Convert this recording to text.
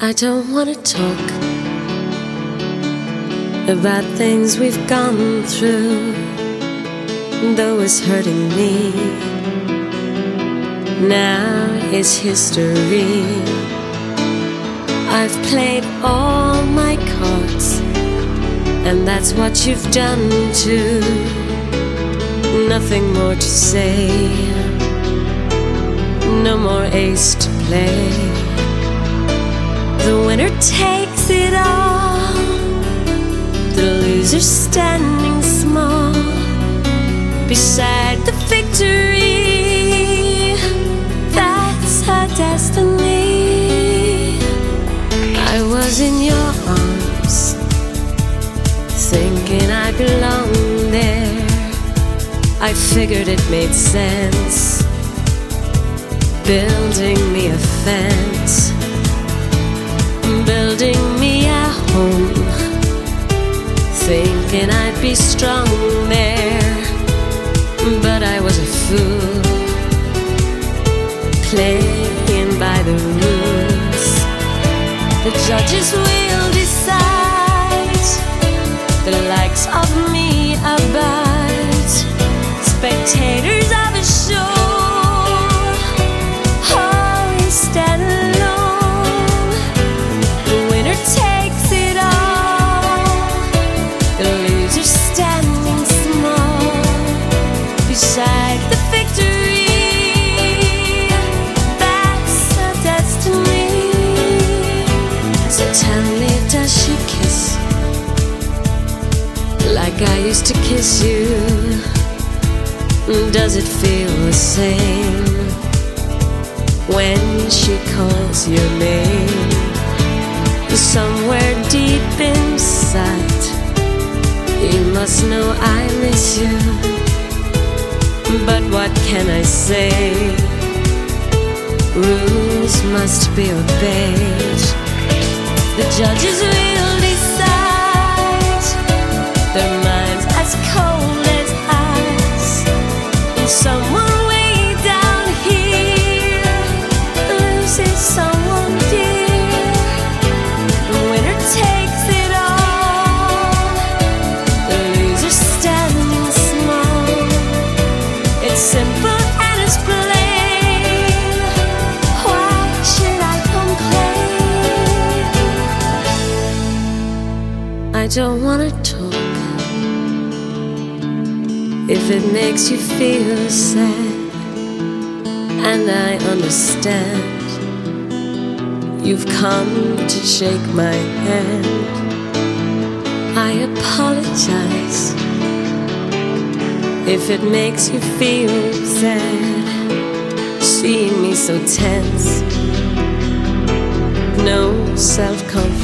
I don't want to talk about things we've gone through, though it's hurting me. Now it's history. I've played all my cards, and that's what you've done too. Nothing more to say, no more ace to play. The winner takes it all, the loser standing small beside the victory. That's her destiny. I was in your arms, thinking I belonged there. I figured it made sense, building me a fence, building me a home, thinking I'd be strong there. But I was a fool, playing by the rules. The judges will decide, the likes of me abide, spectators of a show. Always stand alone, the winner takes it all, the loser standing small beside the victory. That's her destiny. So tell me, does she kiss like I used to kiss you? Does it feel the same when she calls your name? Somewhere deep inside, you must know I miss you. But what can I say? Rules must be obeyed. The judges will decide, their minds as cold as ice. And someone way down here loses someone dear. The winner takes it all, the loser standing small. It's simple and it's plain. Why should I complain? I don't want to talk if it makes you feel sad, and I understand. You've come to shake my hand. I apologize if it makes you feel sad, seeing me so tense. No self-confidence,